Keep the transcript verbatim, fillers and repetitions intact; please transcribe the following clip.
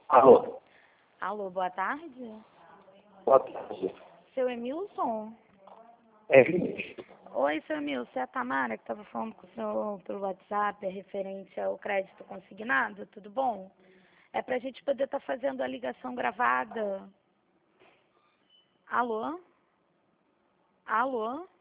Alô, Alô, boa tarde. boa tarde. Seu Emilson? É Vinícius. Oi, seu Emilson, é a Tamara que estava falando com o senhor pelo WhatsApp, é referente ao crédito consignado, tudo bom? É para a gente poder estar fazendo a ligação gravada. Alô? Alô?